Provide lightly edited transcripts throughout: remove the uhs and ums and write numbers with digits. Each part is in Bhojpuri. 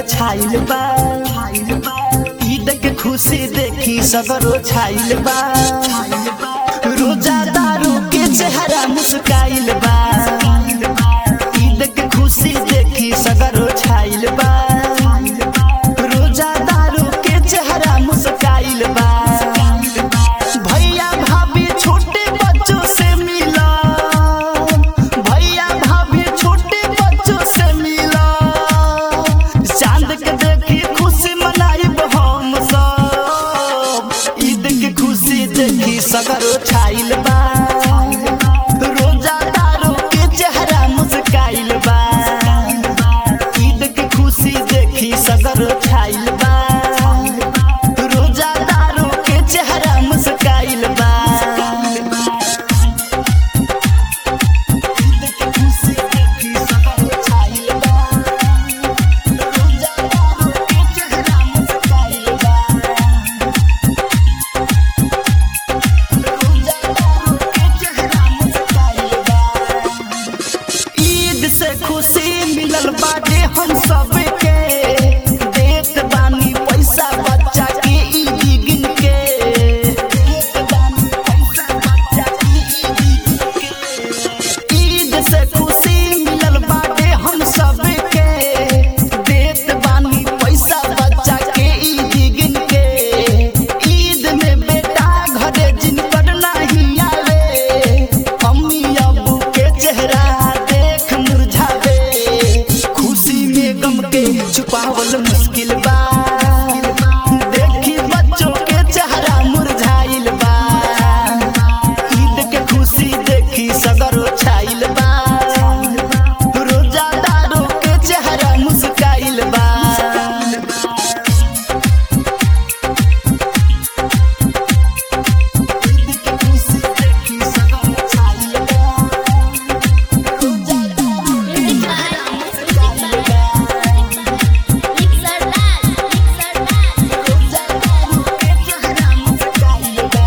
छाइल बा। ईद के खुशी देखी सगरो छाइल बा। रोजादारू के चेहरा मुस्काइल बा। ईद के खुशी देखी सगरो छाइल बा। रोजादारू के चेहरा मुस्काइल बा। भैया भाभी छोटे बच्चों से मिला। भैया भाभी छोटे बच्चों से मिला। चांद के देखी खुशी मनाइब हम सब। ईद के खुशी देखी सगरो छाइल बा। रोजादारू के चेहरा मुस्काइल बा। ईद के खुशी देखी सगरो छाइल बा। रोजादारू के चेहरा मुस्काइल बा। ईद के खुशी देखी सगरो छाइल बा। रोजादारू के चेहरा मुस्काइल बा। रोजादारू के चेहरा मुस्काइल बा। ईद से खुशी मिलल बाटे हम सबके। देत बानी पैसा बच्चा के ईद गिन के। देत बानी पैसा बच्चा के ईद गिन के। ईद से खुशी मिलल बाटे हम सबके। देत बानी पैसा बच्चा के ईद गिन के। ईद में बेटा घरे जिनकर नहीं आवे। अम्मी अब्बू के चेहरा देख मुरझावे। खुशी में गम के छुपावल मुश्किल बा। देखी बच्चों के चेहरा मुरझाइल बा। ईद के खुशी देखी सगरो छाइल बा। रोजादारू के चेहरा मुस्काइल बा। ईद के खुशी देखी सगरो छाइल बा। रोजादारू के चेहरा मुस्काइल बा। रोजादारू के चेहरा मुस्काइल बा।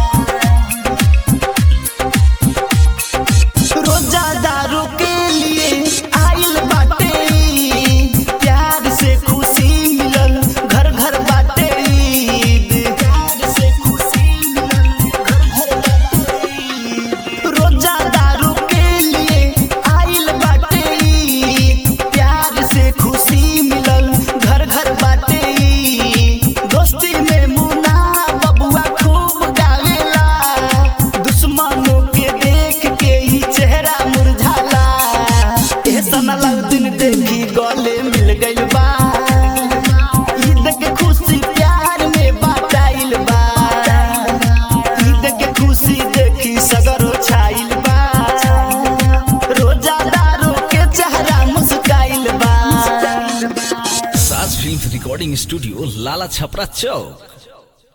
रोजादारू के लिए आइल बाटे। प्यार से खुशी मिलल घर घर बाटे। ईद प्यार से खुशी मिलल घर घर बाटे। रोजादारू के लिए आइल बाटे। प्यार से खुशी मिलल घर घर बाटे। दोस्ती में मुन्ना बबुआ खूब गावेला। दुश्मनों के देख के ही चेहरा मुरझाला। एहसन दिन देखी गले मिल गइल बा। ईद के खुशी प्यार में बाटाइल बा। ईद के खुशी देखी सगरो छाइल बा। रोजादारू के चेहरा मुस्काइल बा। Saaj film recording studio Lala Chhapra चौक।